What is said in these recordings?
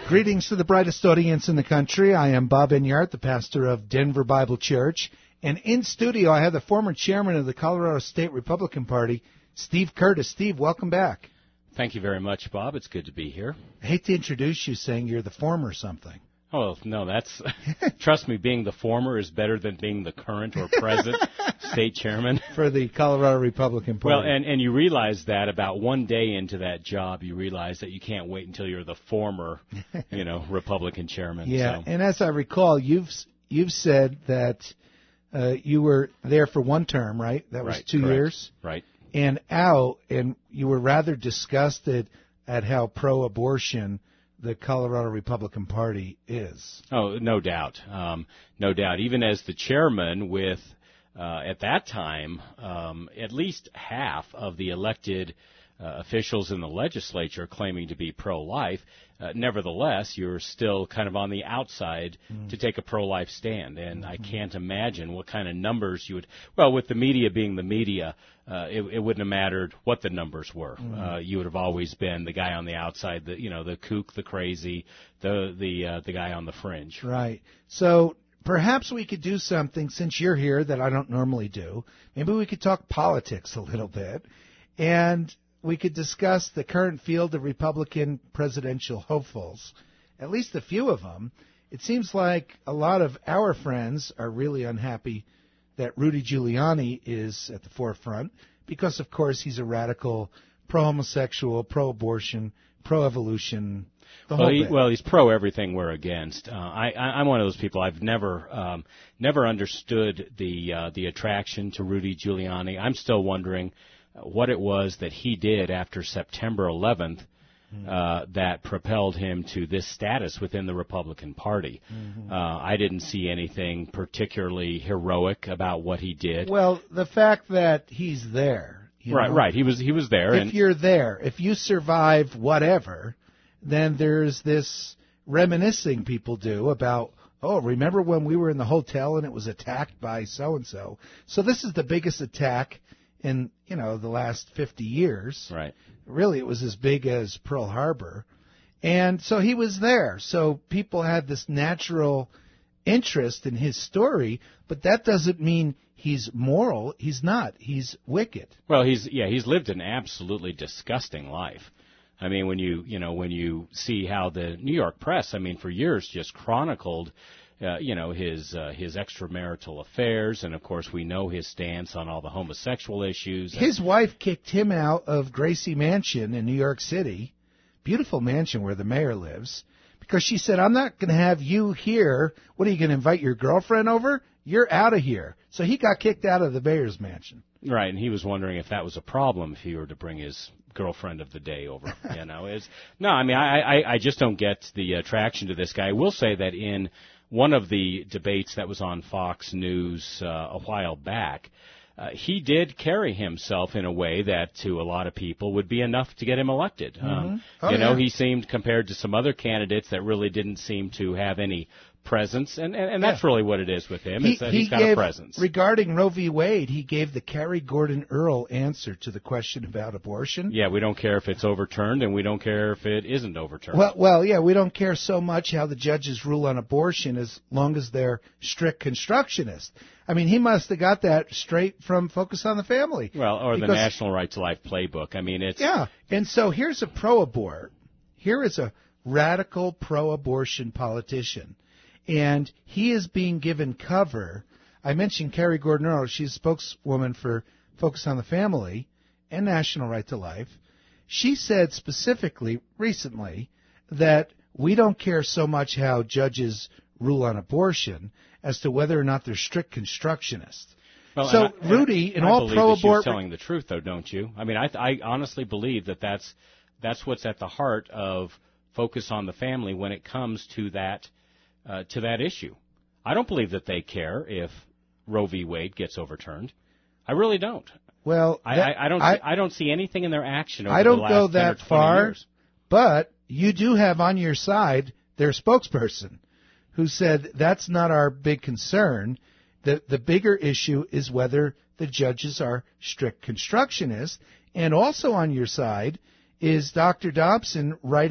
Greetings to the brightest audience in the country. I am Bob Enyart, the pastor of Denver Bible Church. And in studio, I have the former chairman of the Colorado State Republican Party, Steve Curtis. Steve, welcome back. Thank you very much, Bob. It's good to be here. I hate to introduce you saying you're the former something. Oh, no, that's, trust me, being the former is better than being the current or present state chairman. For the Colorado Republican Party. Well, and you realize that about one day into that job, you realize that you can't wait until you're the former, Republican chairman. Yeah, so. And as I recall, you've said that you were there for one term, right? That was right, 2 correct. years? Right. And you were rather disgusted at how pro-abortion the Colorado Republican Party is. Oh, no doubt. No doubt. Even as the chairman with, at that time, at least half of the elected officials in the legislature claiming to be pro-life, nevertheless, you're still kind of on the outside to take a pro-life stand. And I can't imagine what kind of numbers you would, well, with the media being the media, it wouldn't have mattered what the numbers were. You would have always been the guy on the outside, the kook, the crazy, the guy on the fringe. Right. So perhaps we could do something, since you're here, that I don't normally do. Maybe we could talk politics a little bit. And we could discuss the current field of Republican presidential hopefuls, at least a few of them. It seems like a lot of our friends are really unhappy that Rudy Giuliani is at the forefront because, of course, he's a radical pro-homosexual, pro-abortion, pro-evolution. Well, he's pro-everything we're against. I'm one of those people. I've never understood the attraction to Rudy Giuliani. I'm still wondering what it was that he did after September 11th that propelled him to this status within the Republican Party. I didn't see anything particularly heroic about what he did. Well, the fact that he's there. Right. He was there. If you're there, if you survive whatever, then there's this reminiscing people do about, oh, remember when we were in the hotel and it was attacked by so-and-so? So this is the biggest attack in, the last 50 years. Right. Really, it was as big as Pearl Harbor. And so he was there. So people had this natural interest in his story, but that doesn't mean he's moral. He's not. He's wicked. Well, he's lived an absolutely disgusting life. I mean, when you see how the New York press, for years just chronicled his extramarital affairs, and of course we know his stance on all the homosexual issues. His wife kicked him out of Gracie Mansion in New York City, beautiful mansion where the mayor lives, because she said, I'm not going to have you here. What, are you going to invite your girlfriend over? You're out of here. So he got kicked out of the mayor's mansion. Right, and he was wondering if that was a problem if he were to bring his girlfriend of the day over. I just don't get the attraction to this guy. I will say that in one of the debates that was on Fox News a while back, he did carry himself in a way that to a lot of people would be enough to get him elected. He seemed, compared to some other candidates that really didn't seem to have any presence, and that's really what it is with him. He's got a presence. Regarding Roe v. Wade, he gave the Carrie Gordon Earl answer to the question about abortion. Yeah, we don't care if it's overturned, and we don't care if it isn't overturned. Well, we don't care so much how the judges rule on abortion as long as they're strict constructionists. He must have got that straight from Focus on the Family. Well, or the National Right to Life playbook. It's... Yeah, and so here's a pro-abort. Here is a radical pro-abortion politician. And he is being given cover. I mentioned Carrie Gordon Earl. She's a spokeswoman for Focus on the Family and National Right to Life. She said specifically recently that we don't care so much how judges rule on abortion as to whether or not they're strict constructionists. Well, so Rudy, in all pro-abort, you're telling the truth, though, don't you? I honestly believe that's what's at the heart of Focus on the Family when it comes to that issue. I don't believe that they care if Roe v. Wade gets overturned. I really don't. Well, I don't see anything in their action over I don't the last go 10 that or 20 far, years. But you do have on your side their spokesperson who said that's not our big concern. The bigger issue is whether the judges are strict constructionists. And also on your side is Dr. Dobson writing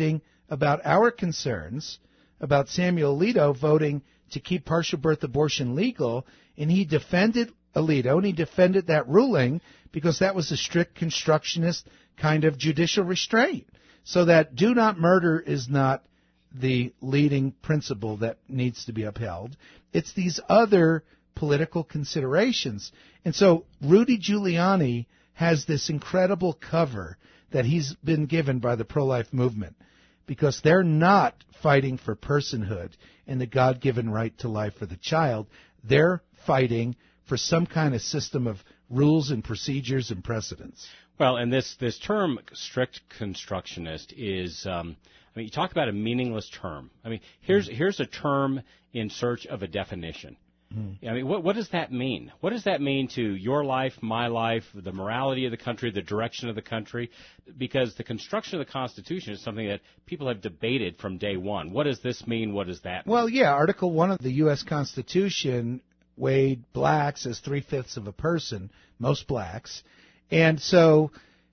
about our concerns about Samuel Alito voting to keep partial birth abortion legal, and he defended Alito, and he defended that ruling because that was a strict constructionist kind of judicial restraint. So that do not murder is not the leading principle that needs to be upheld. It's these other political considerations. And so Rudy Giuliani has this incredible cover that he's been given by the pro-life movement because they're not fighting for personhood and the God-given right to life for the child. They're fighting for some kind of system of rules and procedures and precedents. Well, and this term strict constructionist is, you talk about a meaningless term. I mean, here's a term in search of a definition. I mean, what does that mean? What does that mean to your life, my life, the morality of the country, the direction of the country? Because the construction of the Constitution is something that people have debated from day one. What does this mean? What does that mean? Well, yeah, Article 1 of the U.S. Constitution weighed blacks as 3/5 of a person, most blacks. And so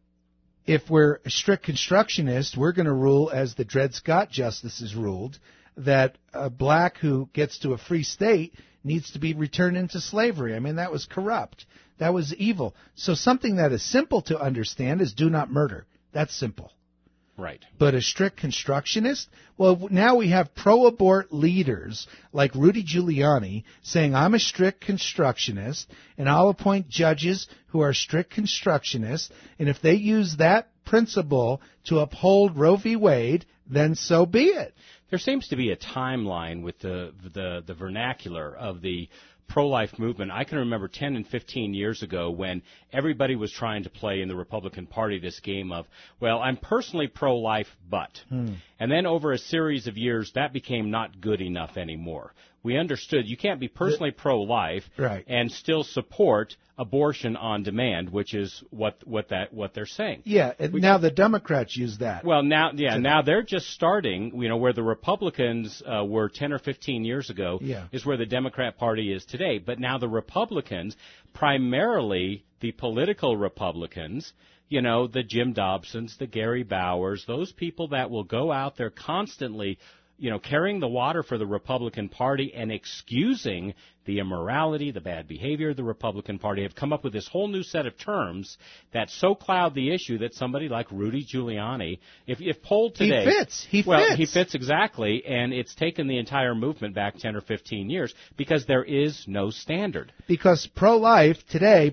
if we're a strict constructionist, we're going to rule as the Dred Scott justices ruled, that a black who gets to a free state needs to be returned into slavery. I mean, that was corrupt. That was evil. So something that is simple to understand is do not murder. That's simple. Right. But a strict constructionist? Well, now we have pro-abort leaders like Rudy Giuliani saying, I'm a strict constructionist, and I'll appoint judges who are strict constructionists, and if they use that principle to uphold Roe v. Wade, then so be it. There seems to be a timeline with the vernacular of the pro-life movement. I can remember 10 and 15 years ago when everybody was trying to play in the Republican Party this game of, well, I'm personally pro-life, but. And then over a series of years, that became not good enough anymore. We understood you can't be personally pro-life and still support abortion on demand, which is what they're saying. Yeah, now the Democrats use that. Well, now they're just starting, where the Republicans were 10 or 15 years ago is where the Democrat Party is today. But now the Republicans, primarily the political Republicans, the Jim Dobsons, the Gary Bowers, those people that will go out there constantly carrying the water for the Republican Party and excusing the immorality, the bad behavior of the Republican Party, have come up with this whole new set of terms that so cloud the issue that somebody like Rudy Giuliani, if polled today... He fits. He fits exactly, and it's taken the entire movement back 10 or 15 years because there is no standard. Because pro-life, today,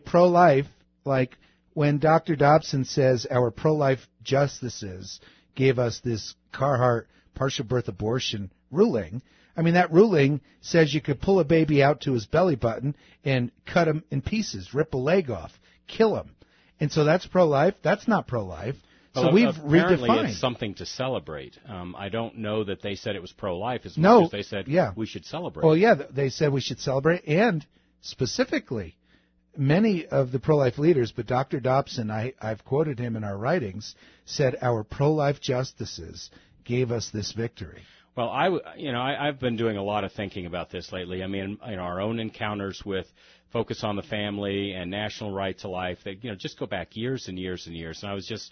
like when Dr. Dobson says our pro-life justices gave us this Carhart partial birth abortion ruling. I mean, that ruling says you could pull a baby out to his belly button and cut him in pieces, rip a leg off, kill him. And so that's pro-life. That's not pro-life. So we've apparently redefined. It's something to celebrate. I don't know that they said it was pro-life as much as they said we should celebrate. Well, yeah, they said we should celebrate. And specifically, many of the pro-life leaders, but Dr. Dobson, I've quoted him in our writings, said our pro-life justices gave us this victory. Well, I've been doing a lot of thinking about this lately. I mean, our own encounters with Focus on the Family and National Right to Life, they, just go back years and years and years. And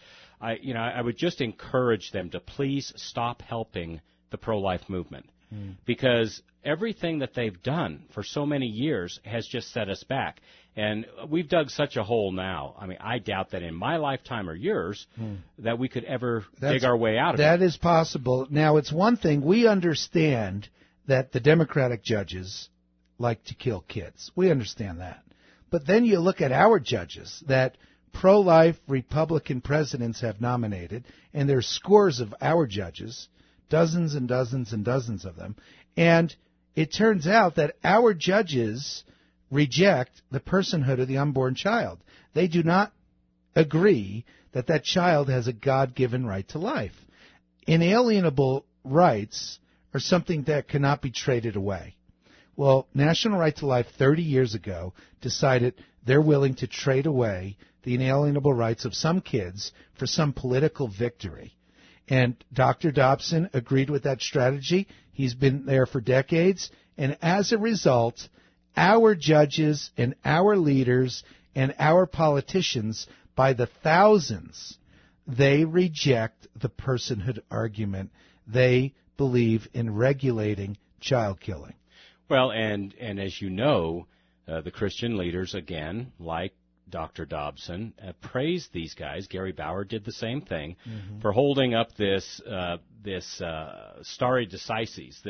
I would just encourage them to please stop helping the pro-life movement because everything that they've done for so many years has just set us back. And we've dug such a hole now. I mean, I doubt that in my lifetime or yours that we could ever dig our way out of it. That is possible. Now, it's one thing. We understand that the Democratic judges like to kill kids. We understand that. But then you look at our judges that pro-life Republican presidents have nominated, and there's scores of our judges, dozens and dozens and dozens of them, and it turns out that our judges reject the personhood of the unborn child. They do not agree that that child has a God-given right to life. Inalienable rights are something that cannot be traded away. Well, National Right to Life 30 years ago decided they're willing to trade away the inalienable rights of some kids for some political victory. And Dr. Dobson agreed with that strategy. He's been there for decades. And as a result, our judges and our leaders and our politicians, by the thousands, they reject the personhood argument. they believe in regulating child killing. Well, and as you know, the Christian leaders, again, like Dr. Dobson, praised these guys. Gary Bauer did the same thing for holding up this stare decisis,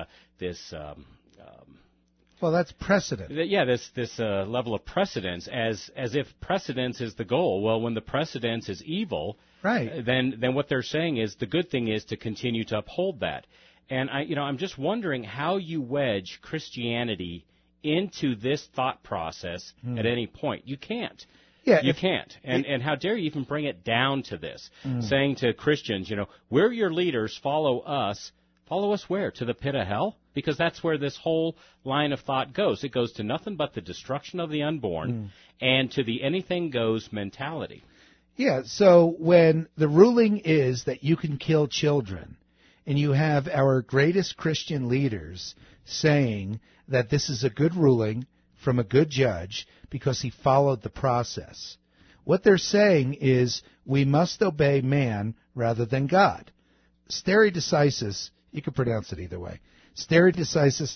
well, that's precedent. Yeah, this level of precedence, as if precedence is the goal. Well, when the precedence is evil, right, then what they're saying is the good thing is to continue to uphold that. And I'm just wondering how you wedge Christianity into this thought process at any point. You can't. Yeah, you can't. And how dare you even bring it down to this, saying to Christians, we're your leaders, follow us. Follow us where? To the pit of hell? Because that's where this whole line of thought goes. It goes to nothing but the destruction of the unborn and to the anything goes mentality. Yeah, so when the ruling is that you can kill children, and you have our greatest Christian leaders saying that this is a good ruling from a good judge because he followed the process, what they're saying is we must obey man rather than God. Stare decisis, you can pronounce it either way. Stare decisis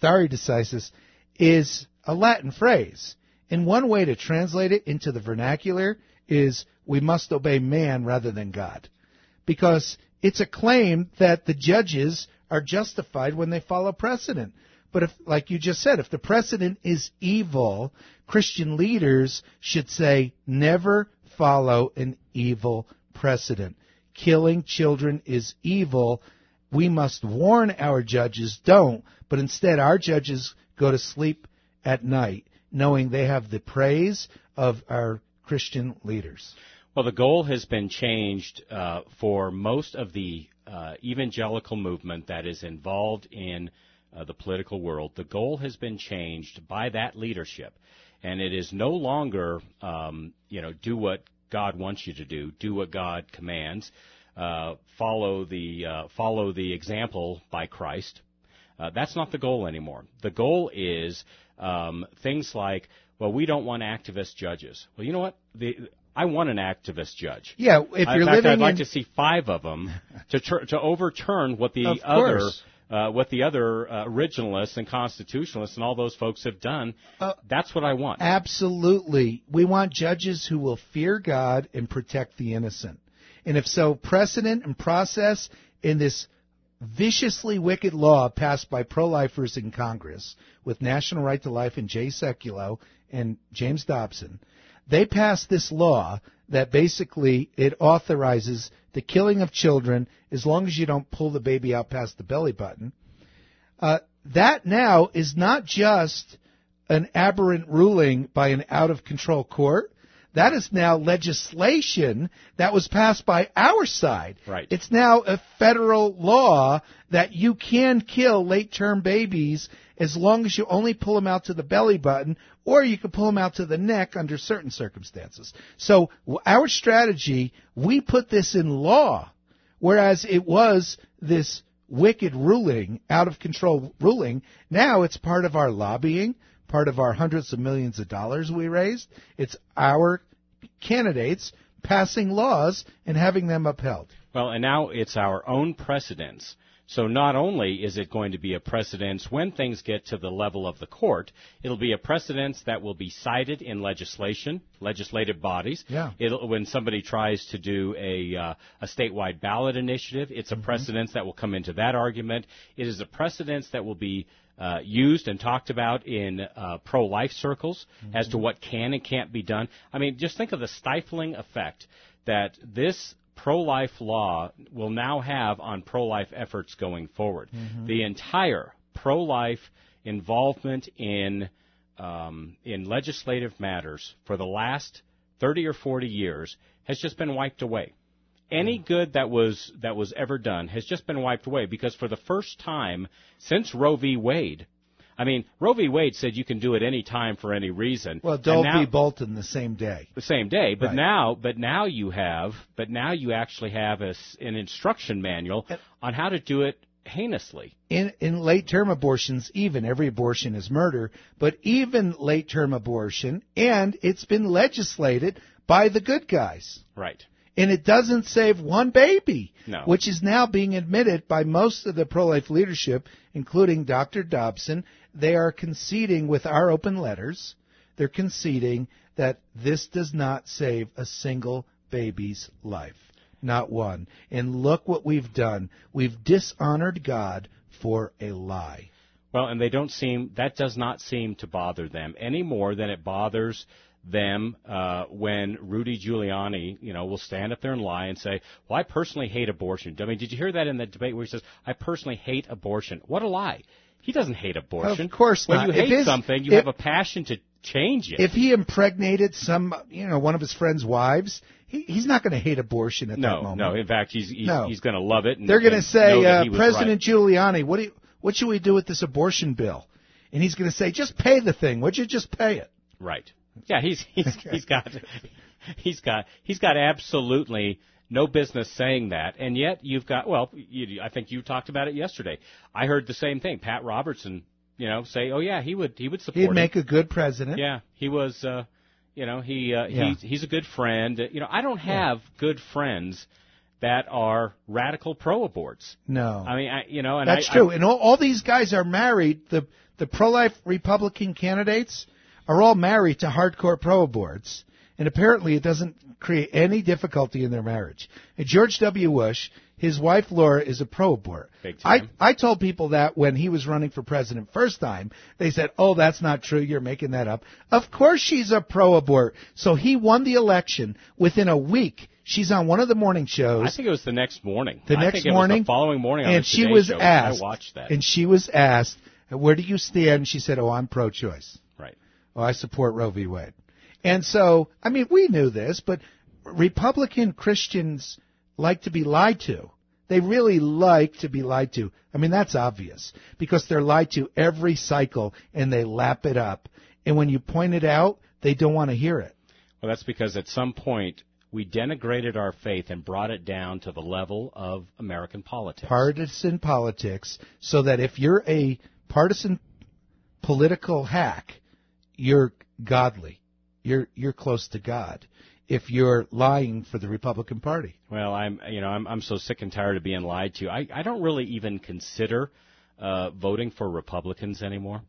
is a Latin phrase. And one way to translate it into the vernacular is we must obey man rather than God. Because it's a claim that the judges are justified when they follow precedent. But if, like you just said, if the precedent is evil, Christian leaders should say, never follow an evil precedent. Killing children is evil. We must warn our judges, don't, but instead our judges go to sleep at night knowing they have the praise of our Christian leaders. Well, the goal has been changed for most of the evangelical movement that is involved in the political world. The goal has been changed by that leadership, and it is no longer, do what God wants you to do what God commands, follow the example by Christ. That's not the goal anymore. The goal is things like, well, we don't want activist judges. Well, you know what? I want an activist judge. Yeah, if you're living I'd like to see 5 of them to overturn what the other originalists and constitutionalists and all those folks have done. That's what I want. Absolutely. We want judges who will fear God and protect the innocent. And if so, precedent and process in this viciously wicked law passed by pro-lifers in Congress with National Right to Life and Jay Sekulow and James Dobson, they passed this law that basically it authorizes the killing of children as long as you don't pull the baby out past the belly button. That now is not just an aberrant ruling by an out-of-control court. That is now legislation that was passed by our side. Right. It's now a federal law that you can kill late-term babies as long as you only pull them out to the belly button, or you can pull them out to the neck under certain circumstances. So our strategy, we put this in law, whereas it was this wicked ruling, out-of-control ruling. Now it's part of our lobbying, part of our hundreds of millions of dollars we raised. It's our candidates passing laws and having them upheld. Well, and now it's our own precedents. So not only is it going to be a precedence when things get to the level of the court, it'll be a precedence that will be cited in legislative bodies. Yeah. When somebody tries to do a statewide ballot initiative, it's a precedence that will come into that argument. It is a precedence that will be used and talked about in pro-life circles as to what can and can't be done. I mean, just think of the stifling effect that this pro-life law will now have on pro-life efforts going forward. The entire pro-life involvement in legislative matters for the last 30 or 40 years has just been wiped away. Any good that was ever done has just been wiped away because for the first time since Roe v. Wade, I mean, Roe v. Wade said you can do it any time for any reason. Well, Doe v. Bolton the same day. The same day, but right. now you actually have an instruction manual on how to do it heinously. In late-term abortions, even every abortion is murder, but even late-term abortion, and it's been legislated by the good guys. Right. And it doesn't save one baby, No. which is now being admitted by most of the pro-life leadership, including Dr. Dobson. They are conceding with our open letters. They're conceding that this does not save a single baby's life. Not one. And look what we've done. We've dishonored God for a lie. Well, and that does not seem to bother them any more than it bothers them when Rudy Giuliani, will stand up there and lie and say, well, I personally hate abortion. I mean, did you hear that in the debate where he says, I personally hate abortion? What a lie. He doesn't hate abortion. Of course not. When you hate something, you have a passion to change it. If he impregnated one of his friend's wives, he's not going to hate abortion at that moment. No, in fact, he's going to love it. They're going to say, President Giuliani, what should we do with this abortion bill? And he's going to say, just pay the thing. Would you just pay it? Right. Yeah, he's got absolutely no business saying that, and yet you've got. Well, I think you talked about it yesterday. I heard the same thing. Pat Robertson, say, oh yeah, he would support. He'd make a good president. Yeah, he was. He's a good friend. I don't have good friends that are radical pro-aborts. No, I mean, and that's true. And all these guys are married. The pro-life Republican candidates are all married to hardcore pro-aborts, and apparently it doesn't create any difficulty in their marriage. And George W. Bush, his wife Laura, is a pro-abort. Big time. I told people that when he was running for president first time. They said, oh, that's not true. You're making that up. Of course she's a pro-abort. So he won the election within a week. She's on one of the morning shows. I think it was the next morning. The following morning on and the she Today was Show. asked, I watched that. And she was asked, where do you stand? She said, oh, I'm pro-choice. Right. Oh, I support Roe v. Wade. And so, I mean, we knew this, but Republican Christians like to be lied to. They really like to be lied to. I mean, that's obvious because they're lied to every cycle and they lap it up. And when you point it out, they don't want to hear it. Well, that's because at some point we denigrated our faith and brought it down to the level of American politics. Partisan politics, so that if you're a partisan political hack, you're godly. You're close to God if you're lying for the Republican Party. Well, I'm so sick and tired of being lied to. I don't really even consider voting for Republicans anymore.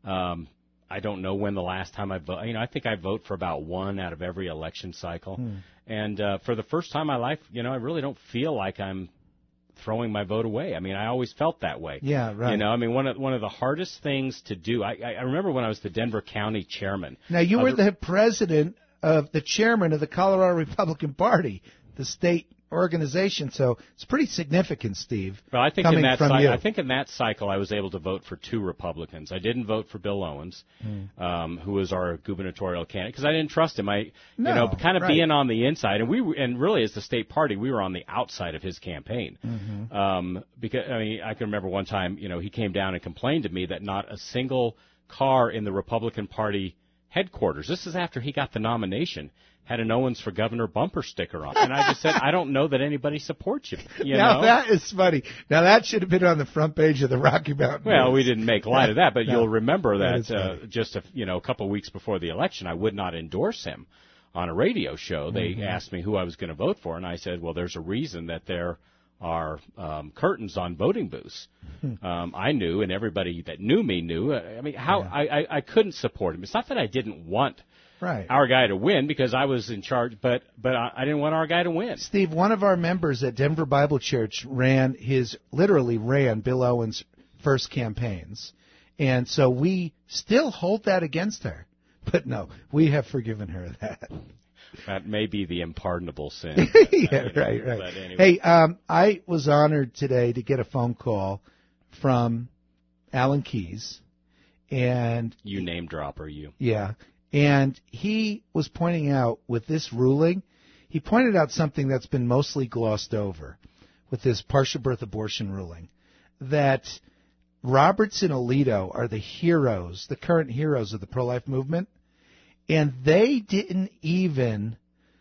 I don't know when the last time I vote. I think I vote for about one out of every election cycle. And for the first time in my life, I really don't feel like I'm throwing my vote away. I mean, I always felt that way. Yeah, right. One of the hardest things to do. I remember when I was the Denver County chairman. Now, you were the chairman of the Colorado Republican Party, the state organization, so it's pretty significant, Steve. Well, I think in that cycle I was able to vote for two Republicans. I didn't vote for Bill Owens, who was our gubernatorial candidate, because I didn't trust him. Being on the inside, and really as the state party, we were on the outside of his campaign. Because I can remember one time, he came down and complained to me that not a single car in the Republican Party headquarters, this is after he got the nomination, had an Owens for Governor bumper sticker on. And I just said, I don't know that anybody supports you. Now, that is funny. Now, that should have been on the front page of the Rocky Mountain News. Well, we didn't make light of that, but you'll remember that just a couple of weeks before the election, I would not endorse him on a radio show. They asked me who I was going to vote for, and I said, well, there's a reason that there are curtains on voting booths. I knew, and everybody that knew me knew. I couldn't support him. It's not that I didn't want our guy to win because I was in charge, but I didn't want our guy to win. Steve, one of our members at Denver Bible Church literally ran Bill Owens' first campaigns. And so we still hold that against her. But no, we have forgiven her that. That may be the unpardonable sin. Yeah, right. But anyway. Hey, I was honored today to get a phone call from Alan Keyes. And you name dropper, you. Yeah. And he was pointing out with this ruling, he pointed out something that's been mostly glossed over with this partial birth abortion ruling, that Roberts and Alito are the heroes, the current heroes of the pro-life movement, and they didn't even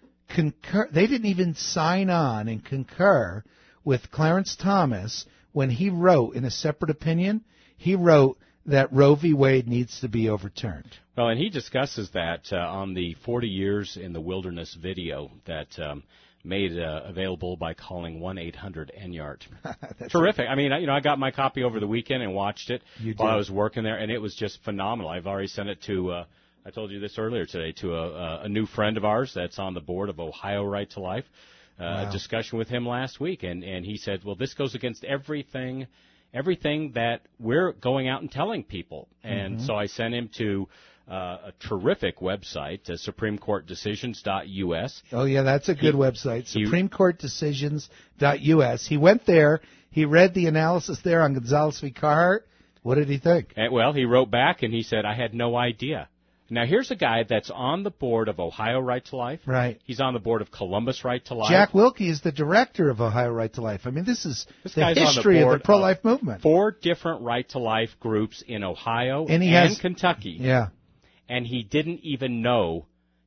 sign on and concur with Clarence Thomas when he wrote in a separate opinion, he wrote that Roe v. Wade needs to be overturned. Well, and he discusses that on the 40 Years in the Wilderness video that made available by calling 1-800-ENYARD. Terrific. I mean, I got my copy over the weekend and watched it while I was working there, and it was just phenomenal. I've already sent it to, I told you this earlier today, to a new friend of ours that's on the board of Ohio Right to Life. Wow. A discussion with him last week, and he said, well, this goes against everything that we're going out and telling people. And so I sent him to a terrific website, SupremeCourtDecisions.us. Oh, yeah, that's a good website, SupremeCourtDecisions.us. He went there. He read the analysis there on Gonzales v. Carhart. What did he think? Well, he wrote back, and he said, I had no idea. Now, here's a guy that's on the board of Ohio Right to Life. Right. He's on the board of Columbus Right to Life. Jack Wilkie is the director of Ohio Right to Life. I mean, this is the history of the pro-life movement. 4 different Right to Life groups in Ohio and Kentucky. Yeah. And he didn't even know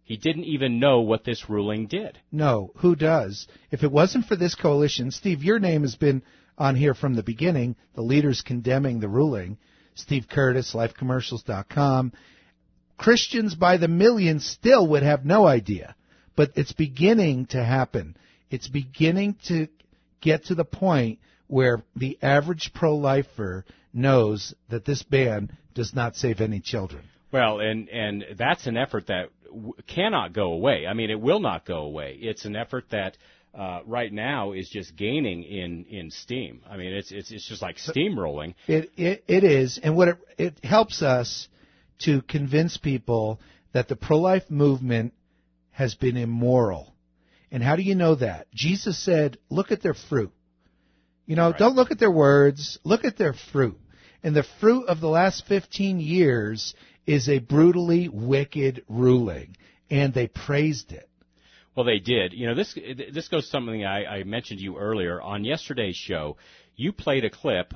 what this ruling did. No, who does? If it wasn't for this coalition, Steve, your name has been on here from the beginning, the leaders condemning the ruling, Steve Curtis, lifecommercials.com. Christians by the millions still would have no idea, but it's beginning to happen. It's beginning to get to the point where the average pro-lifer knows that this ban does not save any children. Well, and that's an effort that cannot go away. I mean, it will not go away. It's an effort that right now is just gaining in steam. I mean, it's just like steamrolling. It is, and what it helps us to convince people that the pro-life movement has been immoral. And how do you know that? Jesus said, look at their fruit. Right. Don't look at their words, look at their fruit. And the fruit of the last 15 years is a brutally wicked ruling, and they praised it. Well, they did. This goes to something I mentioned to you earlier. On yesterday's show, you played a clip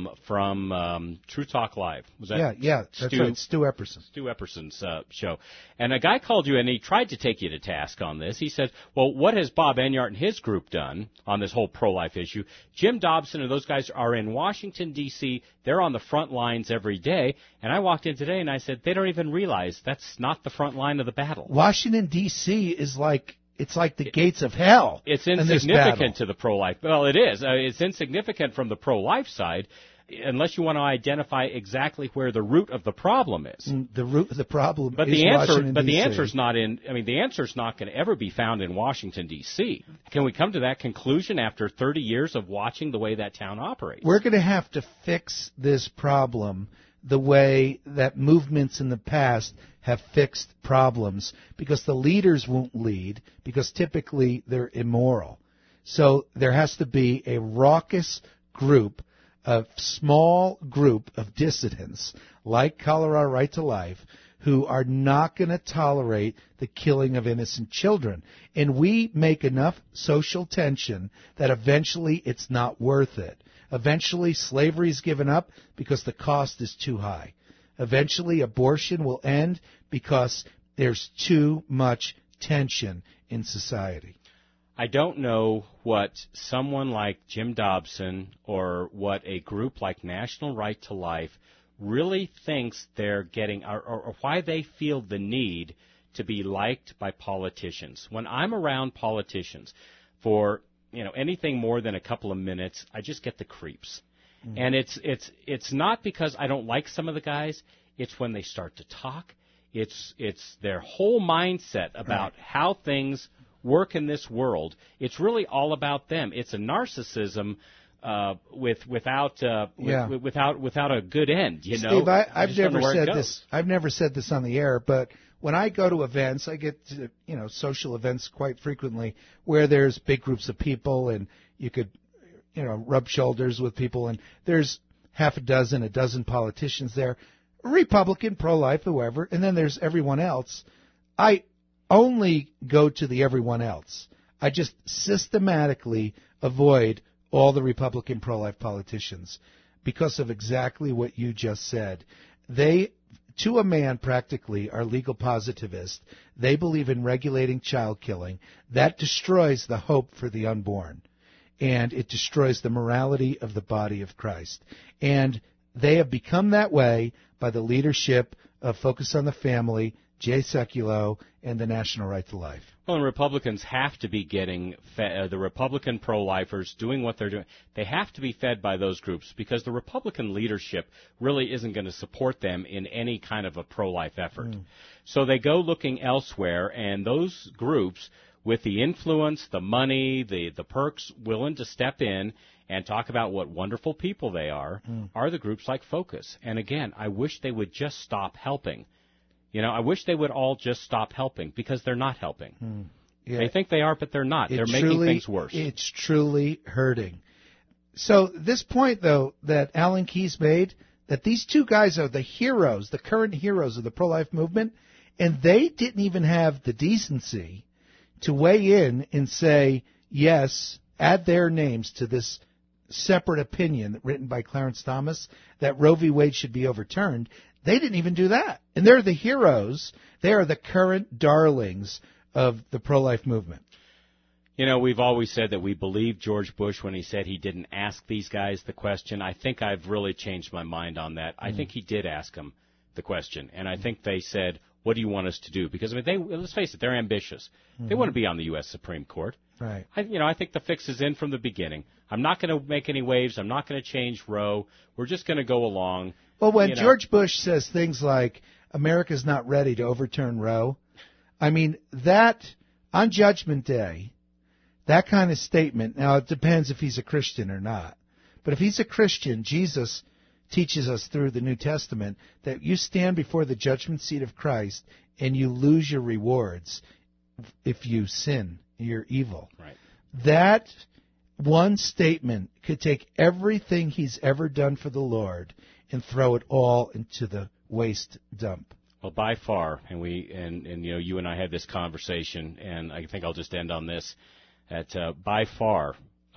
from True Talk Live. Was that? Yeah, that's right. Stu Epperson. Stu Epperson's show. And a guy called you, and he tried to take you to task on this. He said, well, what has Bob Enyart and his group done on this whole pro-life issue? Jim Dobson and those guys are in Washington, D.C. They're on the front lines every day. And I walked in today, and I said, they don't even realize that's not the front line of the battle. Washington, D.C. is like... It's like the gates of hell. It's insignificant to the pro-life. Well, it is. It's insignificant from the pro-life side, unless you want to identify exactly where the root of the problem is. The root of the problem but is Washington, D.C. the answer's not in. I mean, the answer's not going to ever be found in Washington, D.C. Can we come to that conclusion after 30 years of watching the way that town operates? We're going to have to fix this problem the way that movements in the past have fixed problems, because the leaders won't lead, because typically they're immoral. So there has to be a raucous group, a small group of dissidents, like Colorado Right to Life, who are not going to tolerate the killing of innocent children. And we make enough social tension that eventually it's not worth it. Eventually slavery is given up because the cost is too high. Eventually abortion will end because there's too much tension in society. I don't know what someone like Jim Dobson or what a group like National Right to Life really thinks they're getting, or why they feel the need to be liked by politicians. When I'm around politicians for anything more than a couple of minutes, I just get the creeps. Mm-hmm. And it's not because I don't like some of the guys. It's when they start to talk. It's their whole mindset about how things work in this world. It's really all about them. It's a narcissism without a good end. Steve, I've never said this on the air, but when I go to events, I get to, social events quite frequently where there's big groups of people and you could, rub shoulders with people, and there's half a dozen politicians there, Republican, pro-life, whoever, and then there's everyone else. I only go to the everyone else. I just systematically avoid all the Republican pro-life politicians because of exactly what you just said. They, to a man practically, are legal positivists. They believe in regulating child killing. That destroys the hope for the unborn, and it destroys the morality of the body of Christ. And They have become that way by the leadership of Focus on the Family, Jay Sekulow, and the National Right to Life. Well, and Republicans have to be getting the Republican pro-lifers doing what they're doing. They have to be fed by those groups because the Republican leadership really isn't going to support them in any kind of a pro-life effort. So they go looking elsewhere, and those groups with the influence, the money, the perks, willing to step in and talk about what wonderful people they are the groups like Focus. And again, I wish they would just stop helping. You know, I wish they would all just stop helping because they're not helping. Yeah. They think they are, but they're not. They're making things worse. It's truly hurting. So this point, though, that Alan Keyes made, that these two guys are the heroes, the current heroes of the pro-life movement, and they didn't even have the decency to weigh in and say, yes, add their names to this separate opinion written by Clarence Thomas that Roe v. Wade should be overturned. They didn't even do that. And they're the heroes. They are the current darlings of the pro-life movement. You know, we've always said that we believe George Bush when he said he didn't ask these guys the question. I think I've really changed my mind on that. I think he did ask them the question. And I think they said, what do you want us to do? Because, I mean, let's face it, they're ambitious. They want to be on the U.S. Supreme Court. Right. I think the fix is in from the beginning. I'm not going to make any waves. I'm not going to change Roe. We're just going to go along. Well, when George Bush says things like, America's not ready to overturn Roe, I mean, that, on Judgment Day, that kind of statement, now it depends if he's a Christian or not, but if he's a Christian, Jesus teaches us through the New Testament that you stand before the judgment seat of Christ and you lose your rewards if you sin, you're evil. Right. That one statement could take everything he's ever done for the Lord and throw it all into the waste dump. Well, by far, and you and I had this conversation, and I think I'll just end on this, that by far,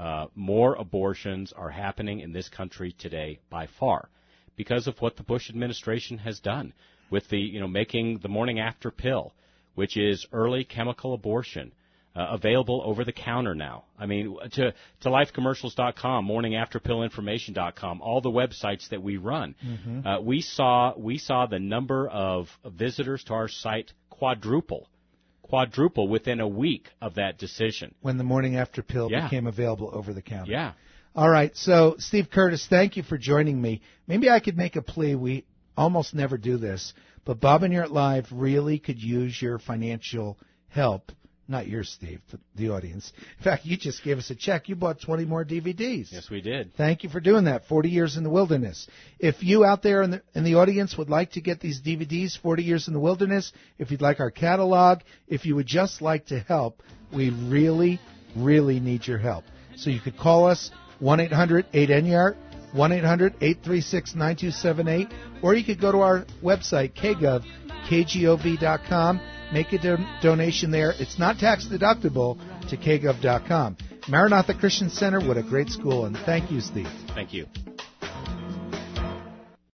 more abortions are happening in this country today, by far, because of what the Bush administration has done with the, making the morning after pill, which is early chemical abortion, available over the counter now. I mean, to lifecommercials.com, morningafterpillinformation.com, all the websites that we run. We saw the number of visitors to our site quadruple within a week of that decision. When the morning after pill became available over the counter. Yeah. All right. So, Steve Curtis, thank you for joining me. Maybe I could make a plea. We almost never do this, but Bob and Yurt Live really could use your financial help. Not yours, Steve, but the audience. In fact, you just gave us a check. You bought 20 more DVDs. Yes, we did. Thank you for doing that. 40 Years in the Wilderness. If you out there in the audience would like to get these DVDs, 40 Years in the Wilderness, if you'd like our catalog, if you would just like to help, we really, really need your help. So you could call us 1-800-8NYART, 1-800-836-9278, or you could go to our website, kgov.com. Make a donation there. It's not tax deductible to kgov.com. Maranatha Christian Center, what a great school, and thank you, Steve. Thank you.